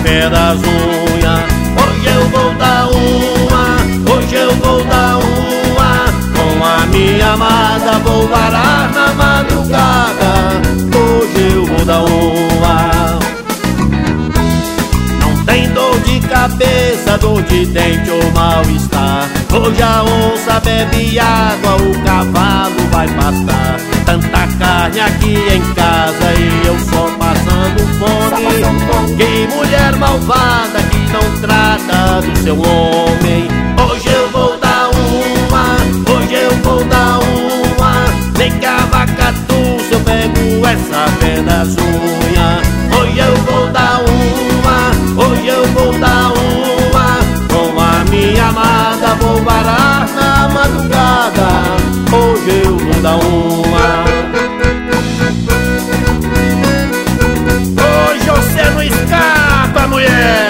pé das unhas. Hoje eu vou dar uma, hoje eu vou dar uma. Com a minha amada vou varar na madrugada. Hoje eu vou dar uma. Não tem dor de cabeça, dor de dente ou mal-estar. Hoje a onça bebe água, o cavalo vai pastar. Tanta carne aqui em casa e eu só passando fome. Que mulher malvada que não trata do seu homem. Hoje eu vou dar uma, hoje eu vou dar uma. Nem cavacatu se eu pego essa pé das unhas. Hoje eu vou dar uma, hoje eu vou dar uma. Com a minha amada vou varar na madrugada. Hoje eu vou dar uma. Hoje você não escapa, mulher.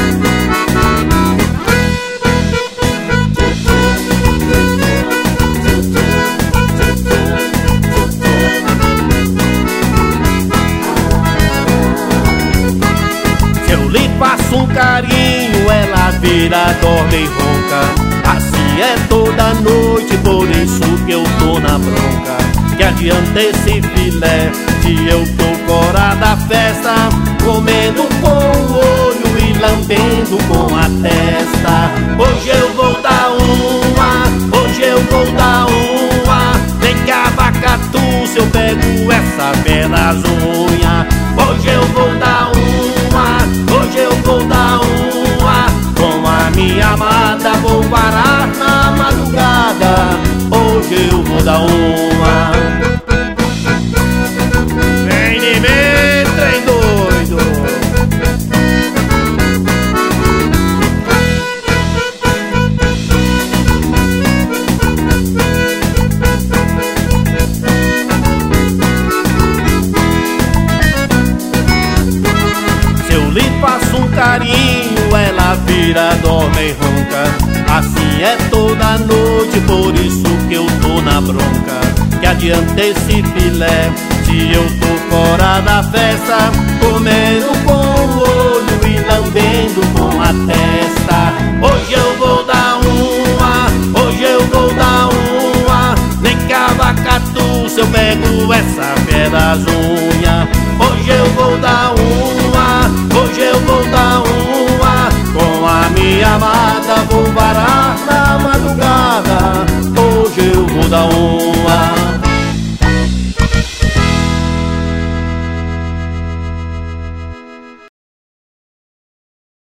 Se eu lhe passo um carinho, ela vira, dorme e ronca. Assim é toda noite, por isso que eu tô na bronca. Que adianta esse filé, se eu tô fora da festa, comendo com o olho e lambendo com a testa. Hoje eu vou dar uma, hoje eu vou dar uma. Nem cavacatu se eu pego essa pé das unhas. Hoje eu vou dar uma, hoje eu vou dar uma. Com a minha amada vou varar na madrugada. Hoje eu vou dar uma. Vem de mim, trem doido. Se eu lhe faço um carinho, ela vira, dorme e ronca. Assim é toda noite, por isso que eu tô na bronca. Que adianta esse filé, se eu tô fora da festa, comendo com o olho e lambendo com a testa. Hoje eu vou dar uma, hoje eu vou dar uma. Nem cavacatu se eu pego essa pé das unhas. Hoje eu vou dar uma, hoje eu vou dar uma. Com a minha amada vou varar na madrugada. Hoje eu vou dar uma.